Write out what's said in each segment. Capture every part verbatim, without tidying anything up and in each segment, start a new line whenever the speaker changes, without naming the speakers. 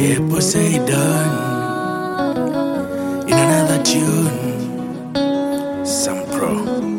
Yeah, Poseidon in another tune. Some pro.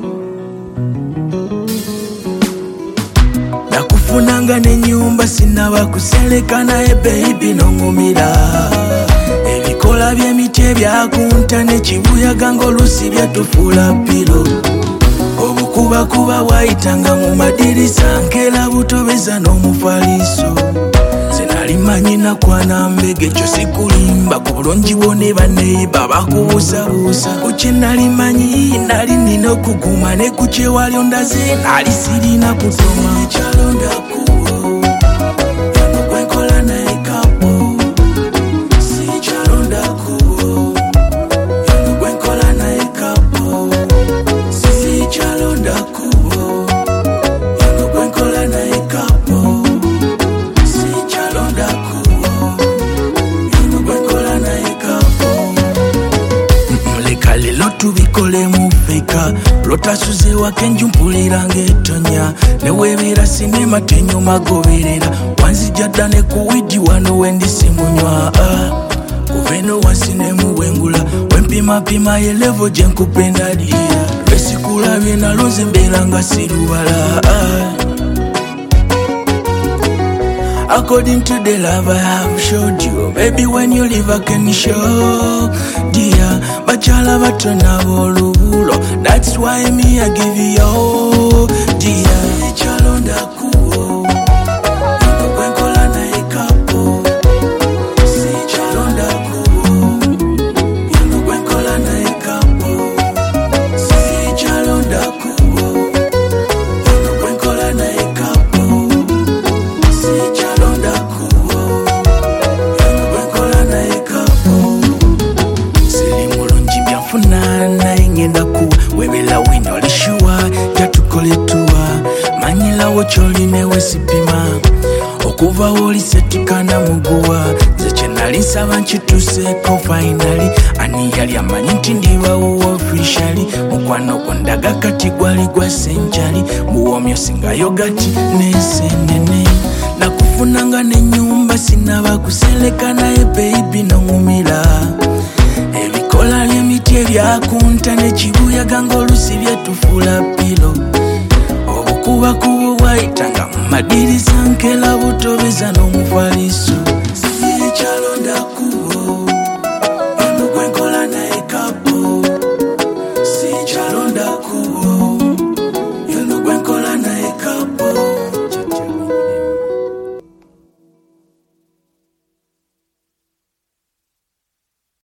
Nakufunanga nenyumba sinaba kuseleka naye baby nongumira. Ebikola by'emiti ebyakunta ne kibuyaga ng'olusi byatufuula pilo. Obukuba kuba bwayitanga mu madirisa nkera butobeza n'omufaliso. Sinalimanyi nakwana mbege kyo sikulimba ku bulungi bwone baneiba bakubuusabuusa. Ku kye nalimanyi nali nina okuguma ne ku kye wali ondaze nali sirina kutoma. Sikyalonda kubo yano gwenkola naye kapo. Sikyalonda kubo yano gwenkola naye kapo. Sikyalonda kubo yano gwenkola naye kapo. Lelo tubikole mufeka lotasuze wakenju mpulira ng'etonya newebeera sinema tenyuma goberera wanzija dda ne kuwidi wano wendisimunywa kuva eno wansi nemuwengula wempimapima yelevo gye nkupenda liya lwesikulabye naloze mbeera nga sirubala. According to the love I have showed you, maybe when you leave I can show, dear. Bachala batona bolubulo, that's why me I give you all, dear. Chalonda kubo, yano gwenkola naye kapo. Si chalonda kubo, yano gwenkola naye kapo. Si chalonda kubo, yano gwenkola naye kapo. Si chalonda kubo, yano gwenkola naye kapo. Sili mulungi byanfuna naye ngenda kuwa webela wino lishuwa jatukoletuwa manyilawo kyolina wesipima okuva wolisetukana muguwa nze kyenali nsaba nkituseeko finally ani yali amanyi nti ndibawo officially mukwano gondaga kati gwali gwa senjali muwomyo singayo gati nesenene nakufunanga nenyumba sinaba kuseleka naye baby nongumira. Ebikola by'emiti ebyakunta ne kibuyaga ng'olusi byatufuula pilo. Obukuba kubo bwayitanga mu madirisa nkera butobeza n'omufaliso.